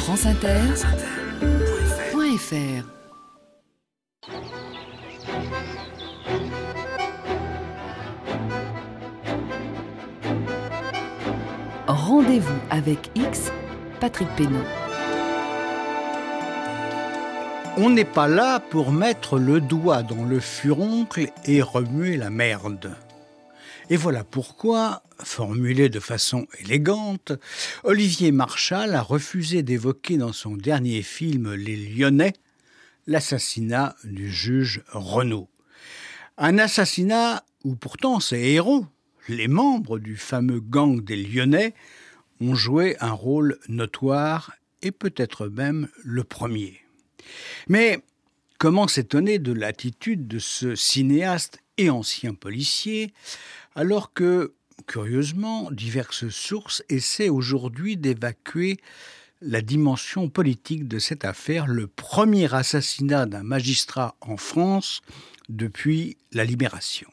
franceinter.fr. Rendez-vous avec X, Patrick Pénaud. On n'est pas là pour mettre le doigt dans le furoncle et remuer la merde. Et voilà pourquoi, formulé de façon élégante, Olivier Marchal a refusé d'évoquer dans son dernier film Les Lyonnais l'assassinat du juge Renaud. Un assassinat où pourtant ses héros, les membres du fameux gang des Lyonnais, ont joué un rôle notoire et peut-être même le premier. Mais comment s'étonner de l'attitude de ce cinéaste et ancien policier, alors que, curieusement, diverses sources essaient aujourd'hui d'évacuer la dimension politique de cette affaire, le premier assassinat d'un magistrat en France depuis la Libération.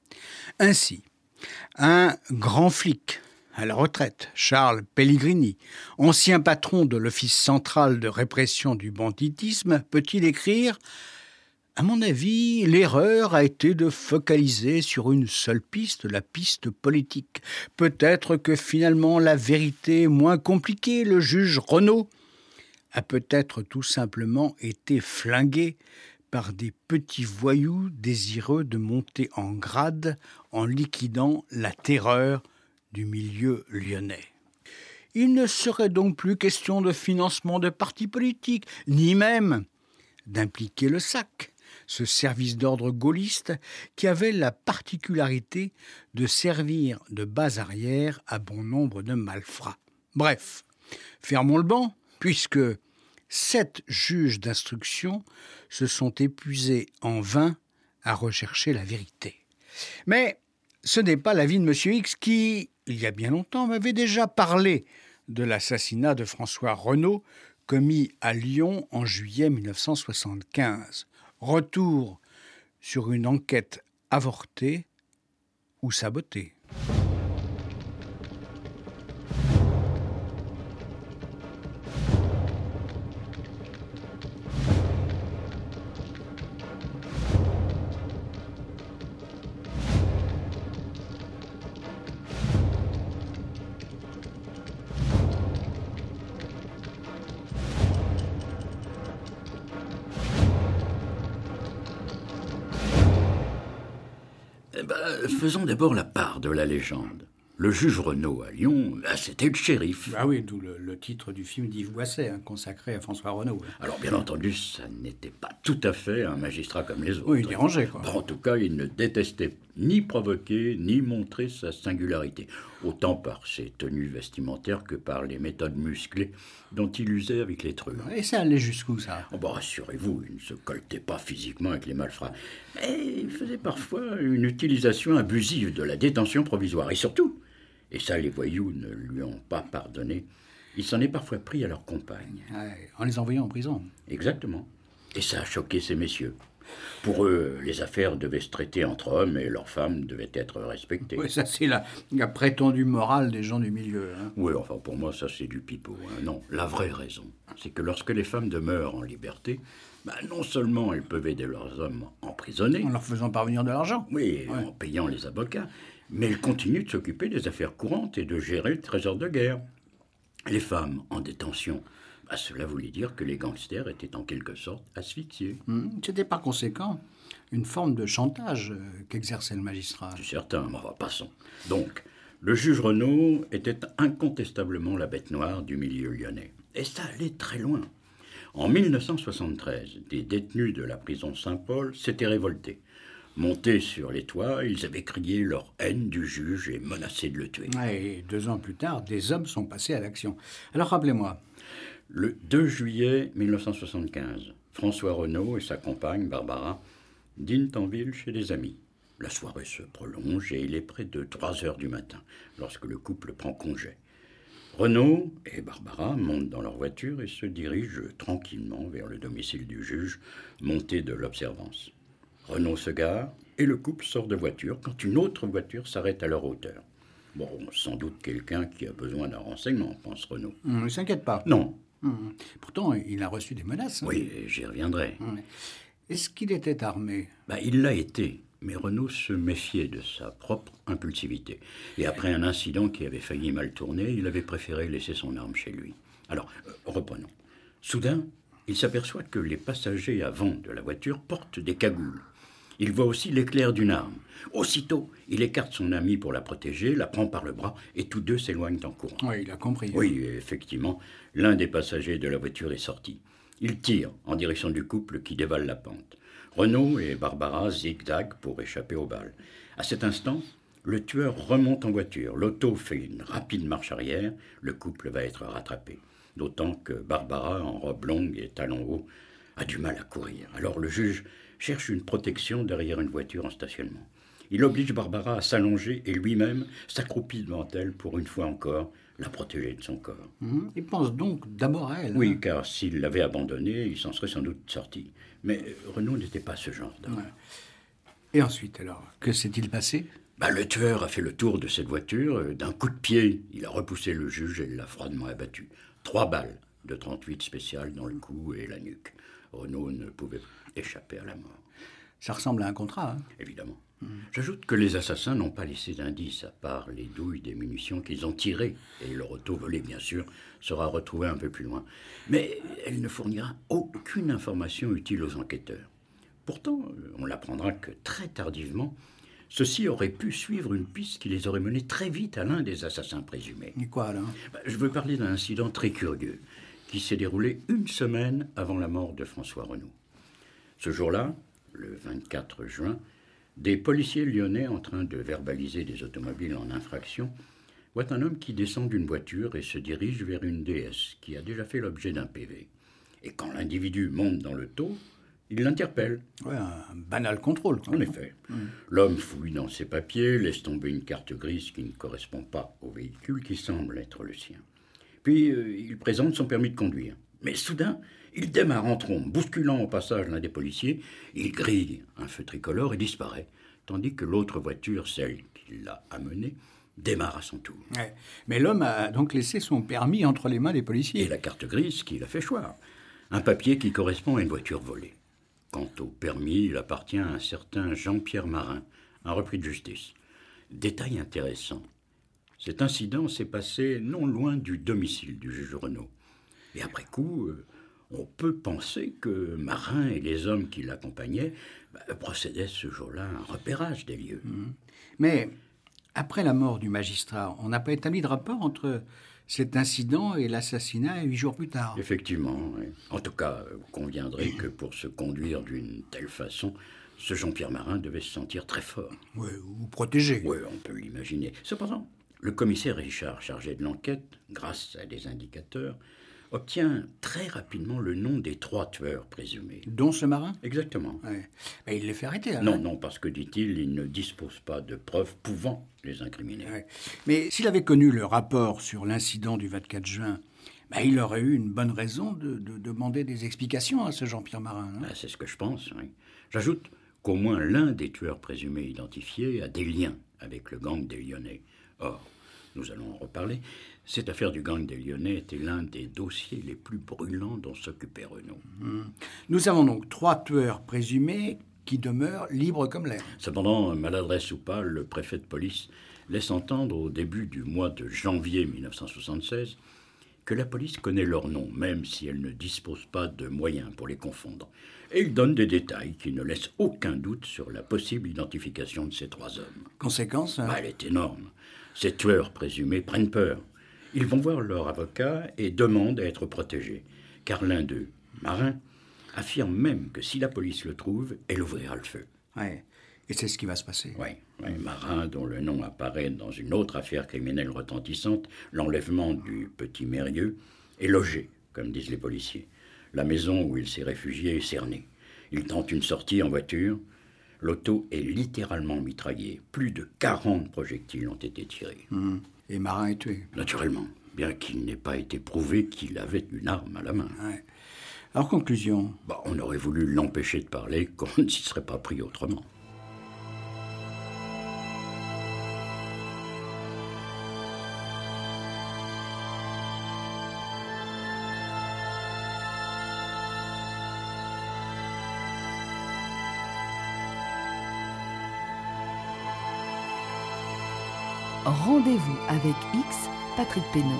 Ainsi, un grand flic à la retraite, Charles Pellegrini, ancien patron de l'Office central de répression du banditisme, peut-il écrire « À mon avis, l'erreur a été de focaliser sur une seule piste, la piste politique. Peut-être que finalement la vérité est moins compliquée. Le juge Renaud a peut-être tout simplement été flingué par des petits voyous désireux de monter en grade en liquidant la terreur du milieu lyonnais. Il ne serait donc plus question de financement de partis politiques, ni même d'impliquer le SAC, ce service d'ordre gaulliste qui avait la particularité de servir de base arrière à bon nombre de malfrats. Bref, fermons le banc, puisque 7 juges d'instruction se sont épuisés en vain à rechercher la vérité. Mais ce n'est pas l'avis de M. X qui, il y a bien longtemps, m'avait déjà parlé de l'assassinat de François Renaud commis à Lyon en juillet 1975. Retour sur une enquête avortée ou sabotée. Faisons d'abord la part de la légende. Le juge Renaud à Lyon, c'était le shérif. Ah oui, d'où le titre du film d'Yves Boisset, consacré à François Renaud. Alors bien entendu, ça n'était pas tout à fait un magistrat comme les autres. Oui, il dérangeait, quoi. En tout cas, il ne détestait ni provoquer, ni montrer sa singularité, autant par ses tenues vestimentaires que par les méthodes musclées dont il usait avec les truands. Et ça allait jusqu'où, ça ? Rassurez-vous, il ne se colletait pas physiquement avec les malfrats, mais il faisait parfois une utilisation abusive de la détention provisoire, et surtout, et ça les voyous ne lui ont pas pardonné, il s'en est parfois pris à leurs compagnes. Ouais, en les envoyant en prison. Exactement. Et ça a choqué ces messieurs. Pour eux, les affaires devaient se traiter entre hommes et leurs femmes devaient être respectées. Oui, ça c'est la prétendue morale des gens du milieu. Oui, enfin pour moi ça c'est du pipeau. Non, la vraie raison, c'est que lorsque les femmes demeurent en liberté, non seulement elles peuvent aider leurs hommes emprisonnés. En leur faisant parvenir de l'argent. Oui, en payant les avocats. Mais elles continuent de s'occuper des affaires courantes et de gérer le trésor de guerre. Les femmes en détention, cela voulait dire que les gangsters étaient en quelque sorte asphyxiés. C'était par conséquent une forme de chantage qu'exerçait le magistrat. C'est certain, mais passons. Donc, le juge Renaud était incontestablement la bête noire du milieu lyonnais. Et ça allait très loin. En 1973, des détenus de la prison Saint-Paul s'étaient révoltés. Montés sur les toits, ils avaient crié leur haine du juge et menacé de le tuer. Et 2 ans plus tard, des hommes sont passés à l'action. Alors rappelez-moi. Le 2 juillet 1975, François Renaud et sa compagne, Barbara, dînent en ville chez des amis. La soirée se prolonge et il est près de 3 heures du matin, lorsque le couple prend congé. Renaud et Barbara montent dans leur voiture et se dirigent tranquillement vers le domicile du juge, monté de l'Observance. Renaud se gare et le couple sort de voiture quand une autre voiture s'arrête à leur hauteur. Bon, sans doute quelqu'un qui a besoin d'un renseignement, pense Renaud. Ne s'inquiète pas. Non, Pourtant, il a reçu des menaces. Oui, j'y reviendrai. Est-ce qu'il était armé? Il l'a été, mais Renaud se méfiait de sa propre impulsivité. Et après un incident qui avait failli mal tourner, il avait préféré laisser son arme chez lui. Alors, reprenons. Soudain, il s'aperçoit que les passagers avant de la voiture portent des cagoules. Il voit aussi l'éclair d'une arme. Aussitôt, il écarte son ami pour la protéger, la prend par le bras, et tous deux s'éloignent en courant. Oui, il a compris. Oui, effectivement, l'un des passagers de la voiture est sorti. Il tire en direction du couple qui dévale la pente. Renaud et Barbara zigzaguent pour échapper aux balles. À cet instant, le tueur remonte en voiture. L'auto fait une rapide marche arrière. Le couple va être rattrapé. D'autant que Barbara, en robe longue et talons hauts, a du mal à courir. Alors le juge cherche une protection derrière une voiture en stationnement. Il oblige Barbara à s'allonger et lui-même s'accroupit devant elle pour une fois encore la protéger de son corps. Il pense donc d'abord à elle. Oui, car s'il l'avait abandonnée, il s'en serait sans doute sorti. Mais Renaud n'était pas ce genre d'homme. Et ensuite, alors, que s'est-il passé? Le tueur a fait le tour de cette voiture. D'un coup de pied, il a repoussé le juge et l'a froidement abattu. 3 balles de 38 spéciales dans le cou et la nuque. Renaud ne pouvait échapper à la mort. Ça ressemble à un contrat, Évidemment. J'ajoute que les assassins n'ont pas laissé d'indices, à part les douilles des munitions qu'ils ont tirées. Et leur auto volé, bien sûr, sera retrouvé un peu plus loin. Mais elle ne fournira aucune information utile aux enquêteurs. Pourtant, on l'apprendra que très tardivement, ceux-ci auraient pu suivre une piste qui les aurait menés très vite à l'un des assassins présumés. Et quoi, alors? Je veux parler d'un incident très curieux qui s'est déroulé 1 semaine avant la mort de François Renaud. Ce jour-là, le 24 juin, des policiers lyonnais en train de verbaliser des automobiles en infraction voient un homme qui descend d'une voiture et se dirige vers une déesse qui a déjà fait l'objet d'un PV. Et quand l'individu monte dans le taux, il l'interpelle. Ouais, un banal contrôle. En effet. L'homme fouille dans ses papiers, laisse tomber une carte grise qui ne correspond pas au véhicule qui semble être le sien. Puis il présente son permis de conduire. Mais soudain, il démarre en trombe, bousculant au passage l'un des policiers. Il grille un feu tricolore et disparaît, tandis que l'autre voiture, celle qui l'a amené, démarre à son tour. Ouais. Mais l'homme a donc laissé son permis entre les mains des policiers. Et la carte grise qu'il a fait choir. Un papier qui correspond à une voiture volée. Quant au permis, il appartient à un certain Jean-Pierre Marin, un repris de justice. Détail intéressant. Cet incident s'est passé non loin du domicile du juge Renaud. Et après coup, on peut penser que Marin et les hommes qui l'accompagnaient procédaient ce jour-là à un repérage des lieux. Mais après la mort du magistrat, on n'a pas établi de rapport entre cet incident et l'assassinat 8 jours plus tard. Effectivement, oui. En tout cas, vous conviendrez que pour se conduire d'une telle façon, ce Jean-Pierre Marin devait se sentir très fort. Oui, ou protégé. Oui, on peut l'imaginer. Cependant, le commissaire Richard, chargé de l'enquête, grâce à des indicateurs, obtient très rapidement le nom des 3 tueurs présumés. Dont ce Marin? Exactement. Ouais. Mais il les fait arrêter, alors. Non, parce que, dit-il, il ne dispose pas de preuves pouvant les incriminer. Ouais. Mais s'il avait connu le rapport sur l'incident du 24 juin, il aurait eu une bonne raison de demander des explications à ce Jean-Pierre Marin. Non? C'est ce que je pense, oui. J'ajoute qu'au moins l'un des tueurs présumés identifiés a des liens avec le gang des Lyonnais. Or, nous allons en reparler, cette affaire du gang des Lyonnais était l'un des dossiers les plus brûlants dont s'occupait Renaud. Nous avons donc 3 tueurs présumés qui demeurent libres comme l'air. Cependant, maladresse ou pas, le préfet de police laisse entendre au début du mois de janvier 1976 que la police connaît leurs noms, même si elle ne dispose pas de moyens pour les confondre. Et il donne des détails qui ne laissent aucun doute sur la possible identification de ces 3 hommes. Conséquence? Elle est énorme. Ces tueurs présumés prennent peur. Ils vont voir leur avocat et demandent à être protégés. Car l'un d'eux, Marin, affirme même que si la police le trouve, elle ouvrira le feu. Ouais. Et c'est ce qui va se passer. Oui. Marin, dont le nom apparaît dans une autre affaire criminelle retentissante, l'enlèvement du petit Mérieux, est logé, comme disent les policiers. La maison où il s'est réfugié est cernée. Il tente une sortie en voiture. L'auto est littéralement mitraillée. Plus de 40 projectiles ont été tirés. Et Marin est tué. Naturellement, bien qu'il n'ait pas été prouvé qu'il avait une arme à la main. Ouais. Alors, conclusion? On aurait voulu l'empêcher de parler qu'on ne s'y serait pas pris autrement. Rendez-vous avec X, Patrick Pénaud.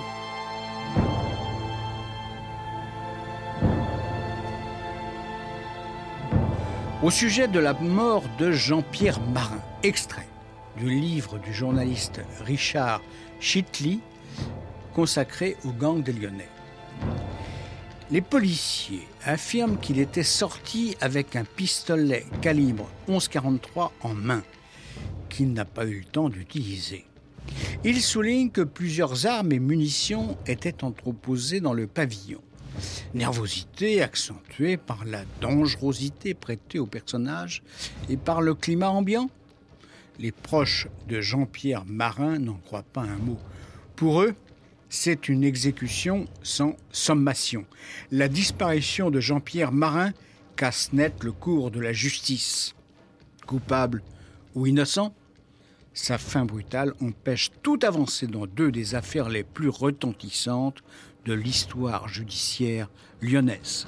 Au sujet de la mort de Jean-Pierre Marin, extrait du livre du journaliste Richard Chitli, consacré au gang des Lyonnais. Les policiers affirment qu'il était sorti avec un pistolet calibre 11,43 en main, qu'il n'a pas eu le temps d'utiliser. Ils soulignent que plusieurs armes et munitions étaient entreposées dans le pavillon. Nervosité accentuée par la dangerosité prêtée au personnage et par le climat ambiant. Les proches de Jean-Pierre Marin n'en croient pas un mot. Pour eux, c'est une exécution sans sommation. La disparition de Jean-Pierre Marin casse net le cours de la justice. Coupable ou innocent, sa fin brutale empêche toute avancée dans deux des affaires les plus retentissantes de l'histoire judiciaire lyonnaise.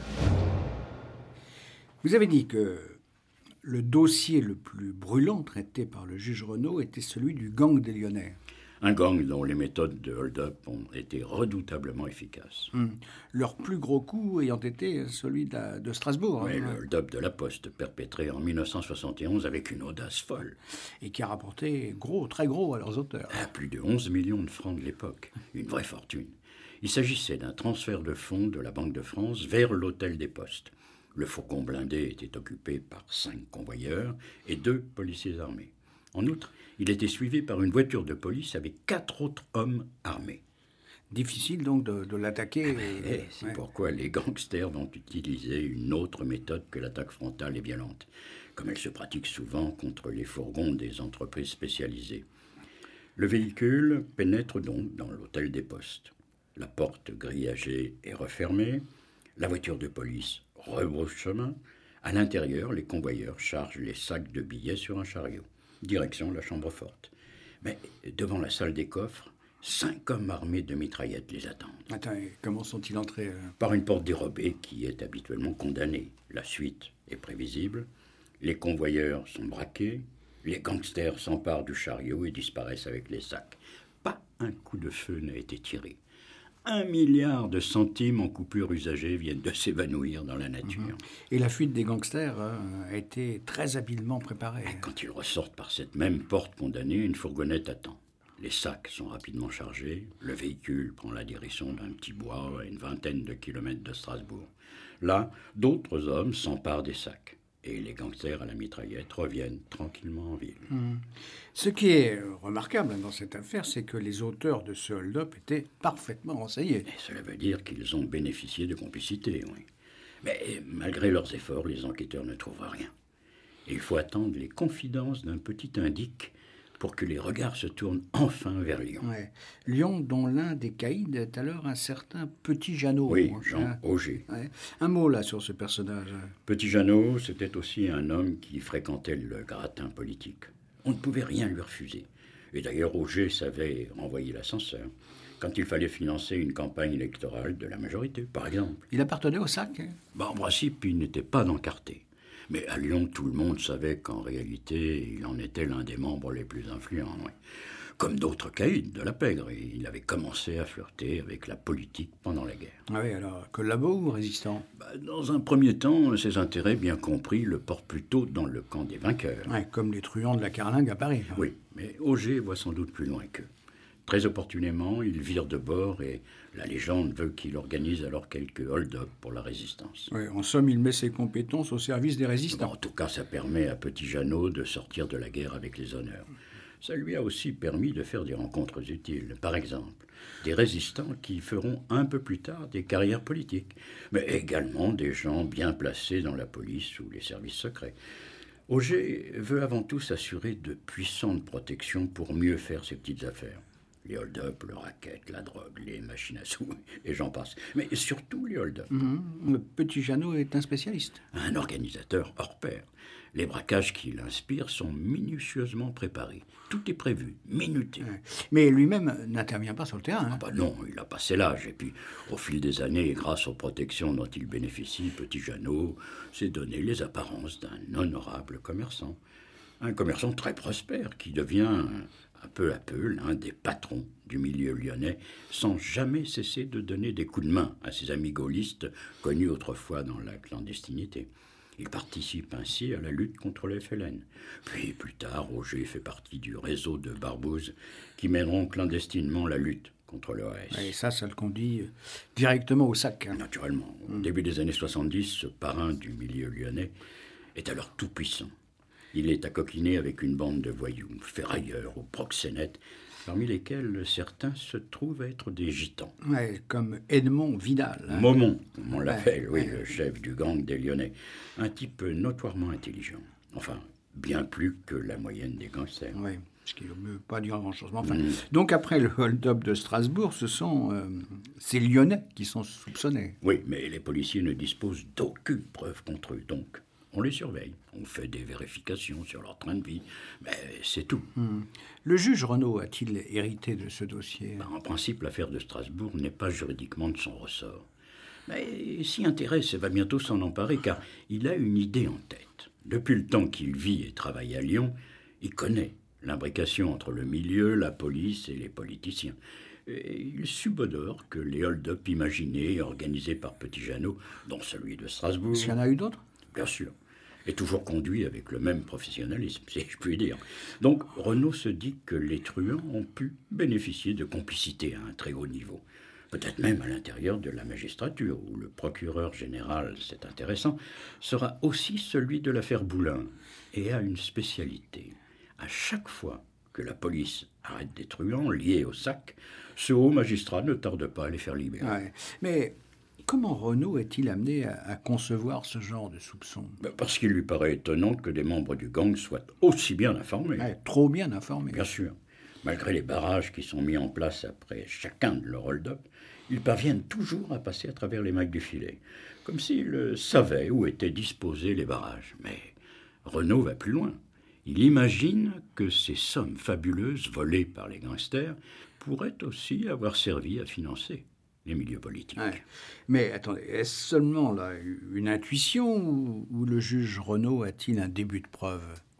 Vous avez dit que le dossier le plus brûlant traité par le juge Renaud était celui du gang des Lyonnais. Un gang dont les méthodes de hold-up ont été redoutablement efficaces. Leur plus gros coup ayant été celui de Strasbourg. Oui, le hold-up de la Poste, perpétré en 1971 avec une audace folle. Et qui a rapporté gros, très gros à leurs auteurs. Plus de 11 millions de francs de l'époque. Une vraie fortune. Il s'agissait d'un transfert de fonds de la Banque de France vers l'hôtel des Postes. Le fourgon blindé était occupé par 5 convoyeurs et 2 policiers armés. En outre, il était suivi par une voiture de police avec 4 autres hommes armés. Difficile donc de l'attaquer. C'est pourquoi les gangsters ont utilisé une autre méthode que l'attaque frontale et violente, comme elle se pratique souvent contre les fourgons des entreprises spécialisées. Le véhicule pénètre donc dans l'hôtel des Postes. La porte grillagée est refermée, la voiture de police rebrousse chemin. À l'intérieur, les convoyeurs chargent les sacs de billets sur un chariot. Direction la chambre forte. Mais devant la salle des coffres, 5 hommes armés de mitraillettes les attendent. Attends, et comment sont-ils entrés Par une porte dérobée qui est habituellement condamnée. La suite est prévisible. Les convoyeurs sont braqués. Les gangsters s'emparent du chariot et disparaissent avec les sacs. Pas un coup de feu n'a été tiré. 1 milliard de centimes en coupures usagées viennent de s'évanouir dans la nature. Et la fuite des gangsters a été très habilement préparée. Et quand ils ressortent par cette même porte condamnée, une fourgonnette attend. Les sacs sont rapidement chargés. Le véhicule prend la direction d'un petit bois à une vingtaine de kilomètres de Strasbourg. Là, d'autres hommes s'emparent des sacs. Et les gangsters à la mitraillette reviennent tranquillement en ville. Ce qui est remarquable dans cette affaire, c'est que les auteurs de ce hold-up étaient parfaitement renseignés. Et cela veut dire qu'ils ont bénéficié de complicité, oui. Mais malgré leurs efforts, les enquêteurs ne trouvent rien. Et il faut attendre les confidences d'un petit indique pour que les regards se tournent enfin vers Lyon. Ouais. Lyon, dont l'un des caïds est alors un certain Petit Jeannot. Oui, Jean Auger. Ouais. Un mot là sur ce personnage. Petit Jeannot, c'était aussi un homme qui fréquentait le gratin politique. On ne pouvait rien lui refuser. Et d'ailleurs, Auger savait renvoyer l'ascenseur quand il fallait financer une campagne électorale de la majorité, par exemple. Il appartenait au SAC En principe, il n'était pas encarté. Mais à Lyon, tout le monde savait qu'en réalité, il en était l'un des membres les plus influents. Oui. Comme d'autres caïds de la pègre, il avait commencé à flirter avec la politique pendant la guerre. Ah oui, alors, collabo ou résistant Dans un premier temps, ses intérêts bien compris le portent plutôt dans le camp des vainqueurs. Ouais, comme les truands de la Carlingue à Paris. Oui, mais Auger voit sans doute plus loin qu'eux. Très opportunément, il vire de bord et la légende veut qu'il organise alors quelques hold-up pour la résistance. Ouais, en somme, il met ses compétences au service des résistants. En tout cas, ça permet à Petit Jeannot de sortir de la guerre avec les honneurs. Ça lui a aussi permis de faire des rencontres utiles. Par exemple, des résistants qui feront un peu plus tard des carrières politiques, mais également des gens bien placés dans la police ou les services secrets. Auger veut avant tout s'assurer de puissantes protections pour mieux faire ses petites affaires. Les hold-up, le racket, la drogue, les machines à sous, et j'en passe. Mais surtout les hold-up. Le Petit Jeannot est un spécialiste. Un organisateur hors pair. Les braquages qui l'inspirent sont minutieusement préparés. Tout est prévu, minuté. Ouais. Mais lui-même n'intervient pas sur le terrain. Non, il a passé l'âge. Et puis, au fil des années, grâce aux protections dont il bénéficie, Petit Jeannot s'est donné les apparences d'un honorable commerçant. Un commerçant très prospère qui devient peu à peu l'un des patrons du milieu lyonnais, sans jamais cesser de donner des coups de main à ses amis gaullistes connus autrefois dans la clandestinité. Il participe ainsi à la lutte contre les FLN. Puis plus tard, Roger fait partie du réseau de barbouzes qui mèneront clandestinement la lutte contre l'OAS. Et ça le conduit directement au sac. Naturellement. Au début des années 70, ce parrain du milieu lyonnais est alors tout puissant. Il est à coquiner avec une bande de voyous, ferrailleurs ou proxénètes, parmi lesquels certains se trouvent être des gitans. Ouais, comme Edmond Vidal. Momon, comme on l'appelle, le chef du gang des Lyonnais. Un type notoirement intelligent. Enfin, bien plus que la moyenne des gangsters. Oui, ce qui ne veut pas dire grand-chose. Enfin, donc après le hold-up de Strasbourg, ce sont ces Lyonnais qui sont soupçonnés. Oui, mais les policiers ne disposent d'aucune preuve contre eux, donc on les surveille. On fait des vérifications sur leur train de vie, mais c'est tout. Le juge Renaud a-t-il hérité de ce dossier ? En principe, l'affaire de Strasbourg n'est pas juridiquement de son ressort. Mais s'y intéresse et va bientôt s'en emparer, car il a une idée en tête. Depuis le temps qu'il vit et travaille à Lyon, il connaît l'imbrication entre le milieu, la police et les politiciens. Et il subodore que les hold-up imaginés et organisés par Petit Jeannot, dont celui de Strasbourg... Est-ce qu'il y en a eu d'autres ? Bien sûr. Et toujours conduit avec le même professionnalisme, si je puis dire. Donc, Renaud se dit que les truands ont pu bénéficier de complicité à un très haut niveau. Peut-être même à l'intérieur de la magistrature, où le procureur général, c'est intéressant, sera aussi celui de l'affaire Boulin, et a une spécialité. À chaque fois que la police arrête des truands liés au sac, ce haut magistrat ne tarde pas à les faire libérer. Ouais. Mais comment Renaud est-il amené à concevoir ce genre de soupçons ? Parce qu'il lui paraît étonnant que des membres du gang soient aussi bien informés. Ouais, trop bien informés. Bien sûr. Malgré les barrages qui sont mis en place après chacun de leurs hold-up, ils parviennent toujours à passer à travers les mailles du filet, comme s'ils savaient où étaient disposés les barrages. Mais Renaud va plus loin. Il imagine que ces sommes fabuleuses volées par les gangsters pourraient aussi avoir servi à financer les milieux politiques. Ouais. Mais attendez, est-ce seulement là une intuition ou le juge Renaud a-t-il un début de preuve ?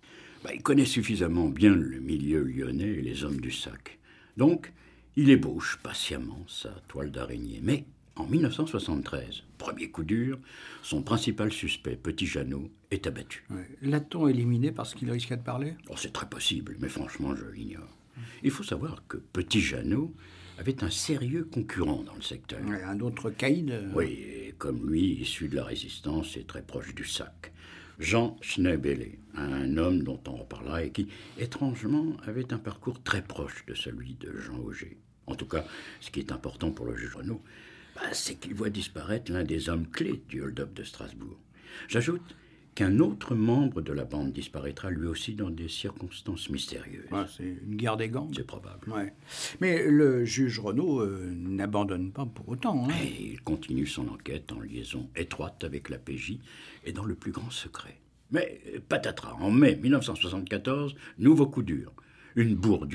Il connaît suffisamment bien le milieu lyonnais et les hommes du sac. Donc, il ébauche patiemment sa toile d'araignée. Mais en 1973, premier coup dur, son principal suspect, Petit Jeannot, est abattu. Ouais. L'a-t-on éliminé parce qu'il risquait de parler ? C'est très possible, mais franchement, je l'ignore. Il faut savoir que Petit Jeannot avait un sérieux concurrent dans le secteur. Ouais, un autre caïd ? Oui, et comme lui, issu de la résistance et très proche du sac. Jean Schneebele, un homme dont on reparlera et qui, étrangement, avait un parcours très proche de celui de Jean Auger. En tout cas, ce qui est important pour le juge Renaud, c'est qu'il voit disparaître l'un des hommes clés du hold-up de Strasbourg. J'ajoute qu'un autre membre de la bande disparaîtra lui aussi dans des circonstances mystérieuses. Ouais, c'est une guerre des gangs. C'est probable. Ouais. Mais le juge Renaud n'abandonne pas pour autant. Et il continue son enquête en liaison étroite avec la PJ et dans le plus grand secret. Mais patatras, en mai 1974, nouveau coup dur. Une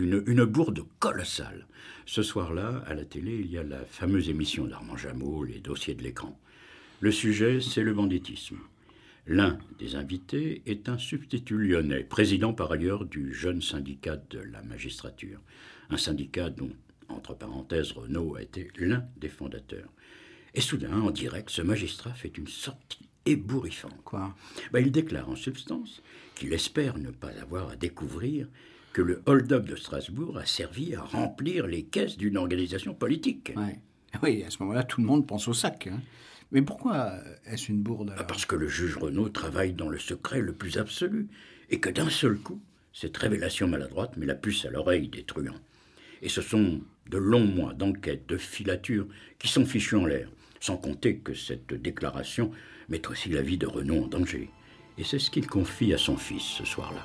bourde colossale. Ce soir-là, à la télé, il y a la fameuse émission d'Armand Jameau, Les dossiers de l'écran. Le sujet, c'est le banditisme. L'un des invités est un substitut lyonnais, président par ailleurs du jeune syndicat de la magistrature. Un syndicat dont, entre parenthèses, Renaud a été l'un des fondateurs. Et soudain, en direct, ce magistrat fait une sortie ébouriffante. Quoi ? Il déclare en substance qu'il espère ne pas avoir à découvrir que le hold-up de Strasbourg a servi à remplir les caisses d'une organisation politique. Ouais. Oui, à ce moment-là, tout le monde pense au sac. Mais pourquoi est-ce une bourde alors ? Parce que le juge Renaud travaille dans le secret le plus absolu, et que d'un seul coup, cette révélation maladroite met la puce à l'oreille des truands. Et ce sont de longs mois d'enquête, de filature, qui sont fichus en l'air, sans compter que cette déclaration met aussi la vie de Renaud en danger. Et c'est ce qu'il confie à son fils ce soir-là.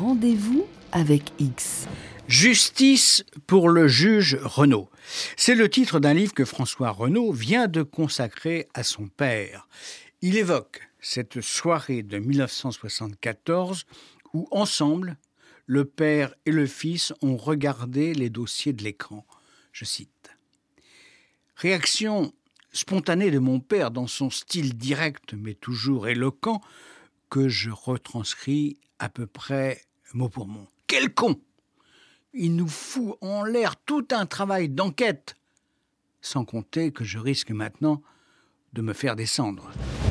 Rendez-vous avec X. Justice pour le juge Renaud. C'est le titre d'un livre que François Renaud vient de consacrer à son père. Il évoque cette soirée de 1974 où, ensemble, le père et le fils ont regardé les dossiers de l'écran. Je cite. « Réaction spontanée de mon père dans son style direct mais toujours éloquent que je retranscris à peu près mot pour mot. Quel con ! Il nous fout en l'air tout un travail d'enquête, sans compter que je risque maintenant de me faire descendre. »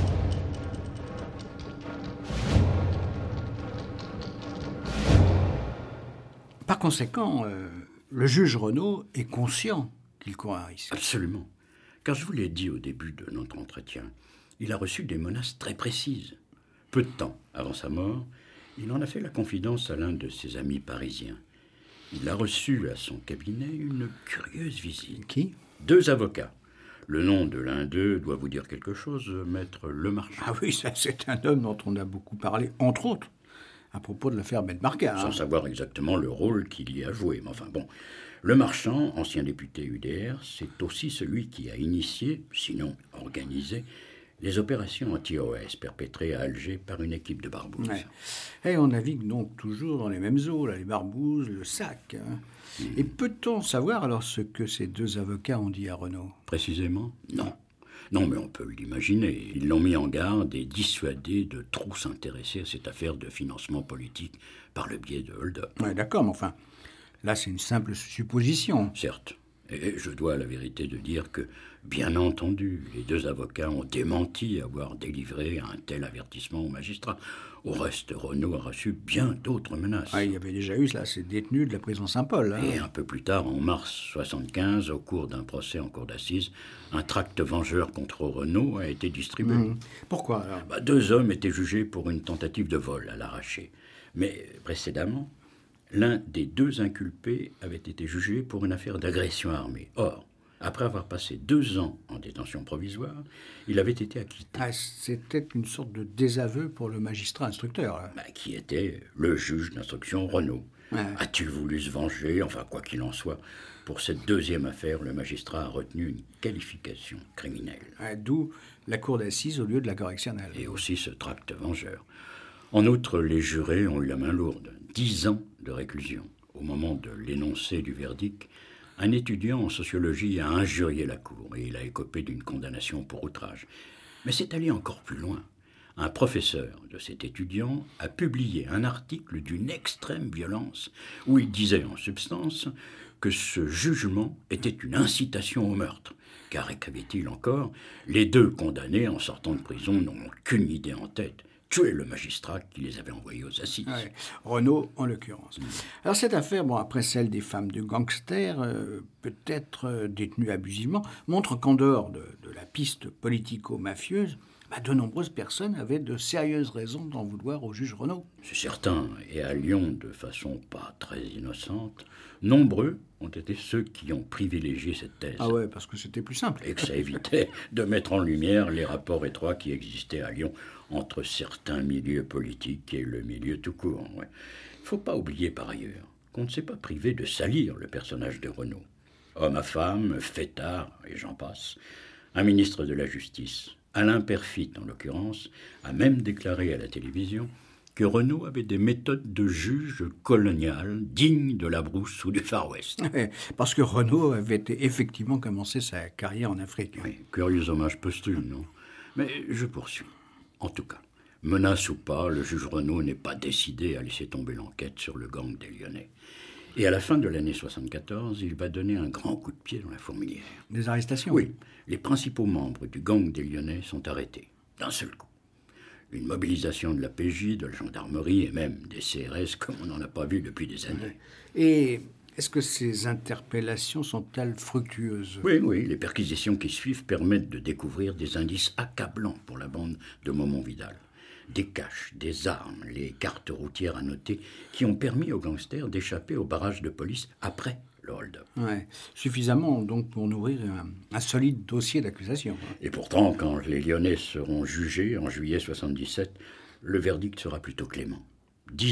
Par conséquent, le juge Renaud est conscient qu'il court un risque. Absolument. Car je vous l'ai dit au début de notre entretien, il a reçu des menaces très précises. Peu de temps avant sa mort, il en a fait la confidence à l'un de ses amis parisiens. Il a reçu à son cabinet une curieuse visite. Qui ? 2 avocats. Le nom de l'un d'eux doit vous dire quelque chose, maître Lemarchand. Ah oui, ça, c'est un homme dont on a beaucoup parlé, entre autres, à propos de l'affaire Benbarka. Sans savoir exactement le rôle qu'il y a joué. Mais enfin bon, Lemarchand, ancien député UDR, c'est aussi celui qui a initié, sinon organisé, les opérations anti-OS perpétrées à Alger par une équipe de barbouzes. Ouais. Et on navigue donc toujours dans les mêmes eaux, là, les barbouzes, le sac. Et peut-on savoir alors ce que ces 2 avocats ont dit à Renaud ? Précisément, non. Non, mais on peut l'imaginer. Ils l'ont mis en garde et dissuadé de trop s'intéresser à cette affaire de financement politique par le biais de hold-up. Ouais, d'accord, mais enfin, là c'est une simple supposition. Certes. Et je dois à la vérité de dire que, bien entendu, les 2 avocats ont démenti avoir délivré un tel avertissement au magistrat. Au reste, Renaud a reçu bien d'autres menaces. Ah, il y avait déjà eu là, ces détenus de la prison Saint-Paul. Et un peu plus tard, en mars 1975, au cours d'un procès en cour d'assises, un tract vengeur contre Renaud a été distribué. Pourquoi alors ? 2 hommes étaient jugés pour une tentative de vol à l'arraché. Mais précédemment, l'un des 2 inculpés avait été jugé pour une affaire d'agression armée. Or, après avoir passé 2 ans en détention provisoire, il avait été acquitté. Ah, c'était une sorte de désaveu pour le magistrat instructeur. Là. Qui était le juge d'instruction Renaud. Ouais. A-t-il voulu se venger ? Enfin, quoi qu'il en soit, pour cette 2e affaire, le magistrat a retenu une qualification criminelle. D'où la cour d'assises au lieu de la correctionnelle. Et aussi ce tract vengeur. En outre, les jurés ont eu la main lourde. 10 ans de réclusion. Au moment de l'énoncé du verdict, un étudiant en sociologie a injurié la cour et il a écopé d'une condamnation pour outrage. Mais c'est allé encore plus loin. Un professeur de cet étudiant a publié un article d'une extrême violence où il disait en substance que ce jugement était une incitation au meurtre. Car, qu'avait-il encore ? Les 2 condamnés en sortant de prison n'ont qu'une idée en tête. Tuer le magistrat qui les avait envoyés aux assises. Ouais. Renaud, en l'occurrence. Alors cette affaire, après celle des femmes de gangsters, peut-être détenues abusivement, montre qu'en dehors de la piste politico-mafieuse, de nombreuses personnes avaient de sérieuses raisons d'en vouloir au juge Renaud. C'est certain, et à Lyon, de façon pas très innocente, nombreux ont été ceux qui ont privilégié cette thèse. Ah ouais, parce que c'était plus simple. Et que ça évitait de mettre en lumière les rapports étroits qui existaient à Lyon entre certains milieux politiques et le milieu tout court. Il ne faut pas oublier par ailleurs qu'on ne s'est pas privé de salir le personnage de Renaud. Homme à femme, fêtard, et j'en passe, un ministre de la Justice, Alain Peyrefitte en l'occurrence, a même déclaré à la télévision que Renaud avait des méthodes de juge colonial dignes de la brousse ou du Far West. Parce que Renaud avait effectivement commencé sa carrière en Afrique. Oui, curieux hommage posthume, non ? Mais je poursuis. En tout cas, menace ou pas, le juge Renaud n'est pas décidé à laisser tomber l'enquête sur le gang des Lyonnais. Et à la fin de l'année 1974, il va donner un grand coup de pied dans la fourmilière. Des arrestations ? Oui, les principaux membres du gang des Lyonnais sont arrêtés, d'un seul coup. Une mobilisation de la PJ, de la gendarmerie et même des CRS comme on n'en a pas vu depuis des années. Et est-ce que ces interpellations sont-elles fructueuses ? Oui, les perquisitions qui suivent permettent de découvrir des indices accablants pour la bande de Momon-Vidal. Des caches, des armes, les cartes routières annotées qui ont permis aux gangsters d'échapper au barrage de police après le hold-up. Ouais, suffisamment donc pour nourrir un solide dossier d'accusation. Et pourtant, quand les Lyonnais seront jugés en juillet 1977, le verdict sera plutôt clément. 10 ans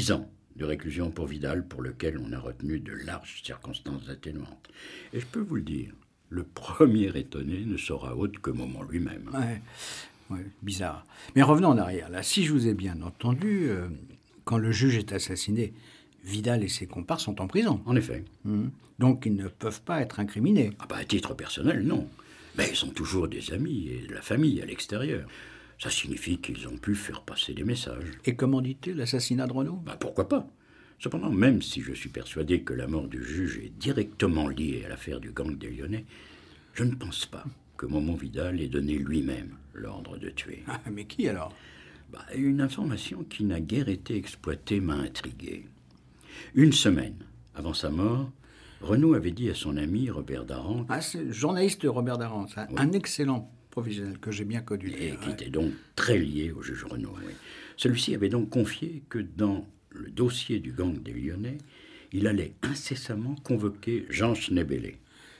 de réclusion pour Vidal, pour lequel on a retenu de larges circonstances atténuantes. Et je peux vous le dire, le premier étonné ne sera autre que Momon lui-même. Ouais, bizarre. Mais revenons en arrière. Là, si je vous ai bien entendu, quand le juge est assassiné, Vidal et ses comparses sont en prison. En effet. Donc ils ne peuvent pas être incriminés. À titre personnel, non. Mais ils sont toujours des amis et de la famille à l'extérieur. Ça signifie qu'ils ont pu faire passer des messages. Et comment dit-il l'assassinat de Renaud ? Pourquoi pas ? Cependant, même si je suis persuadé que la mort du juge est directement liée à l'affaire du gang des Lyonnais, je ne pense pas que Momon Vidal ait donné lui-même l'ordre de tuer. Mais qui alors ? Une information qui n'a guère été exploitée m'a intrigué. Une semaine avant sa mort, Renaud avait dit à son ami Robert Daran... c'est le journaliste Robert Daran, oui. Un excellent professionnel que j'ai bien connu. Et qui était donc très lié au juge Renaud. Oui. Celui-ci avait donc confié que dans le dossier du gang des Lyonnais, il allait incessamment convoquer Jean Schnebele.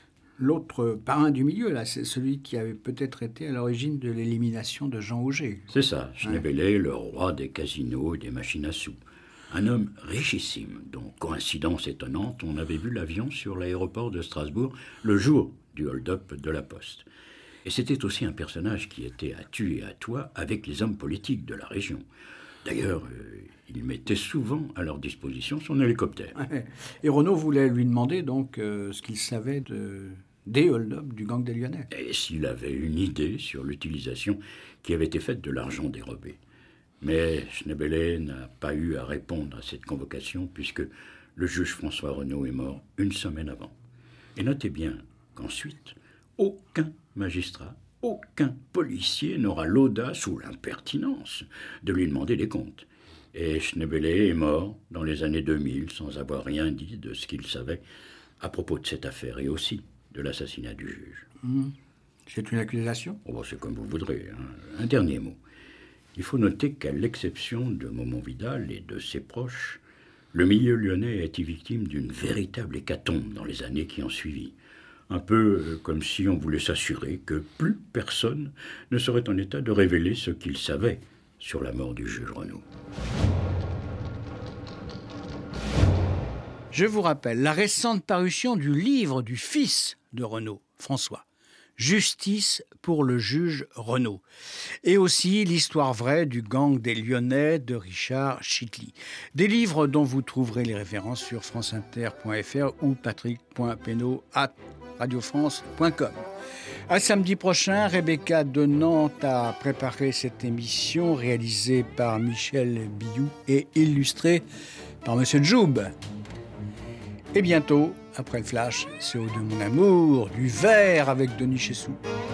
L'autre parrain du milieu, là, c'est celui qui avait peut-être été à l'origine de l'élimination de Jean Auger. C'est ça, Schnebele, le roi des casinos et des machines à sous. Un homme richissime, dont, coïncidence étonnante, on avait vu l'avion sur l'aéroport de Strasbourg le jour du hold-up de la Poste. Et c'était aussi un personnage qui était à tu et à toi avec les hommes politiques de la région. D'ailleurs, il mettait souvent à leur disposition son hélicoptère. Et Renaud voulait lui demander donc ce qu'il savait des hold-up du gang des Lyonnais. Et s'il avait une idée sur l'utilisation qui avait été faite de l'argent dérobé. Mais Schnebele n'a pas eu à répondre à cette convocation puisque le juge François Renaud est mort une semaine avant. Et notez bien qu'ensuite, aucun magistrat, aucun policier n'aura l'audace ou l'impertinence de lui demander des comptes. Et Schnebele est mort dans les années 2000 sans avoir rien dit de ce qu'il savait à propos de cette affaire et aussi de l'assassinat du juge. C'est une accusation ? C'est comme vous voudrez. Un dernier mot. Il faut noter qu'à l'exception de Momon Vidal et de ses proches, le milieu lyonnais a été victime d'une véritable hécatombe dans les années qui ont suivi. Un peu comme si on voulait s'assurer que plus personne ne serait en état de révéler ce qu'il savait sur la mort du juge Renaud. Je vous rappelle la récente parution du livre du fils de Renaud, François. Justice pour le juge Renaud. Et aussi l'histoire vraie du gang des Lyonnais de Richard Chitli. Des livres dont vous trouverez les références sur franceinter.fr ou patrick.penaud@radiofrance.com. À samedi prochain, Rebecca de Nantes a préparé cette émission réalisée par Michel Biou et illustrée par Monsieur Joub. Et bientôt, après le flash, c'est au de mon amour, du verre avec Denis Chessou.